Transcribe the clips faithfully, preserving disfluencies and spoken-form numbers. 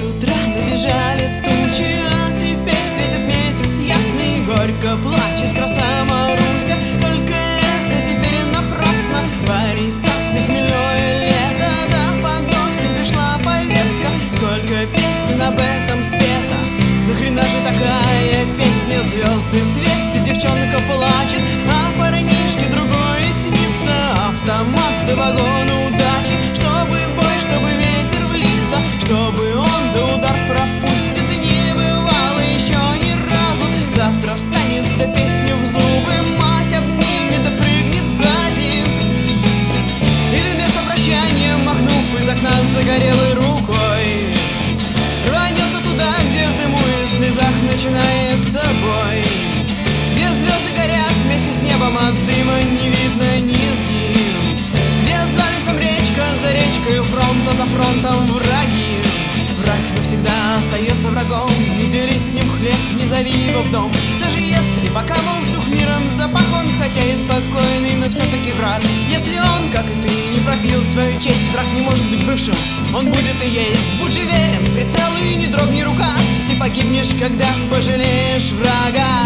утра набежали тучи, а теперь светит месяц ясный. Горько плачет краса Маруся, только это теперь напрасно. Парень статный, хмельное лето, да под осень пришла повестка. Сколько песен об этом спето, нахрена же такая песня? Звезды светят, девчонка плачет, а парнишке другое снится. Автомат да вагон удачи, чтобы бой, чтобы ветер в лица, чтобы он да удар пропустит. Не бывало еще ни разу. Завтра встанет да песню в зубы мать обнимет да прыгнет в газе. Или вместо прощания, махнув из окна загорелой рукой, рванется туда, где в дыму и слезах начинается бой, где звезды горят вместе с небом, от дыма не видно низги, где за лесом речка, за речкой фронта, за фронтом враги. Враг навсегда остается врагом, не дели с ним хлеб, не зови его в дом. Даже если пока воздух миром запах, он хотя и спокойный, но все-таки враг. Если он, как и ты, не пропил свою честь, враг не может быть бывшим, он будет и есть. Будь же верен, прицел и не дрогни рука, ты погибнешь, когда пожалеешь врага.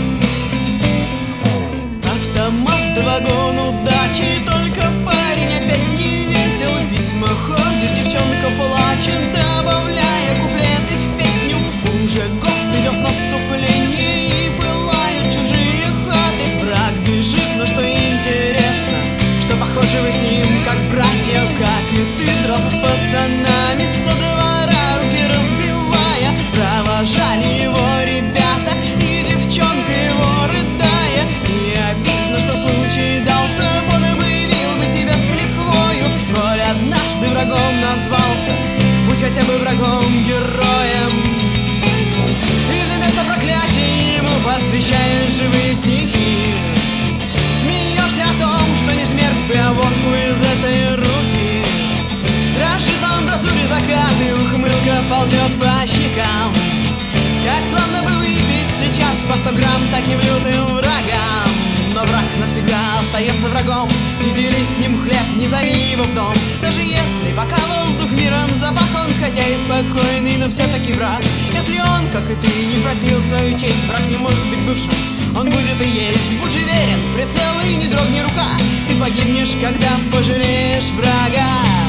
Автомат да вагон удачи, только парень опять не весел. Письма ходят, девчонка плачет, добавляя куплеты в песню. Уже год идет наступление, и пылают чужие хаты. Враг бежит, но что интересно, что похожи вы с ним как братья, как и ты дрался с пацанами со двора, руки разбивая. Провожали его ребята, и девчонка его рыдая. И обидно, что случай дался, он и выявил на тебя с лихвою. Коль однажды врагом назвался, будь хотя бы врагом-героем. Или вместо проклятий ему посвящаешь живые стихи. Смеешься о том, что не смерть бы, а водку из этой руки. Дрожит в амбразуре закаты, ухмылка ползет по щекам. Как славно бы выпить сейчас по сто грамм таким лютым врагам. Но враг навсегда остается врагом, не дели с ним хлеб, не зови его в дом. Даже если пока воздух миром запах, он хотя и спокойный, но все-таки враг. Если он, как и ты, не пропил свою честь, враг не может быть бывшим, он будет и есть. Будь же верен, прицел и не дрогни рука, ты погибнешь, когда пожалеешь врага.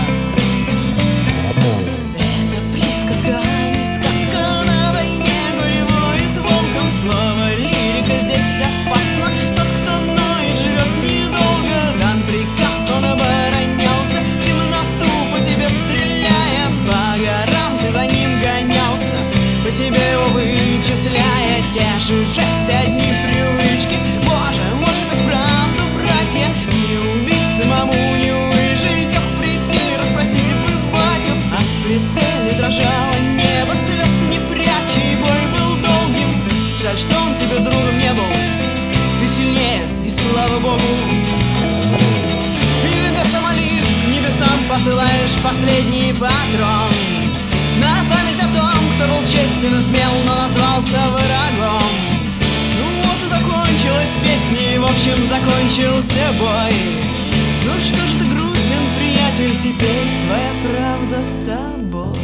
Это присказка, не сказка, на войне горе воет волком. Слово лирика здесь опасно, тот, кто ноет, живет недолго. Дан приказ, он оборонялся, в темноту по тебе стреляя. По горам ты за ним гонялся, по себе его вычисляя. Те же жесты, одни привычки. Боже, может и вправду, братья, не убить самому, не выжить, ох, прийти, расспросить бы батю. А в прицеле дрожало небо, слез не прячь, и бой был долгим. Жаль, что он тебе другом не был, ты сильнее, и слава богу. И вместо молитв к небесам посылаешь последний патрон, на память о том, кто был честен и смел, но назвался врагом. Ну вот и закончилась песня, и в общем закончился бой. Ну что ж ты грустен, приятель, теперь твоя правда с тобой.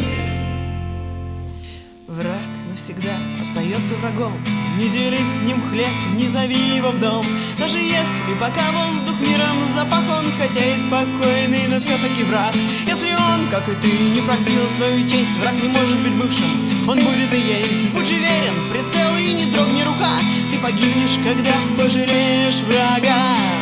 Враг навсегда остается врагом, не дели с ним хлеб, не зови его в дом. Даже если пока воздух миром запах, он хотя и спокойный, но все-таки враг. Если он, как и ты, не пропил свою честь, враг не может быть бывшим, он будет и есть. Будь же верен, прицел и не дрогни рука, ты погибнешь, когда пожалеешь врага.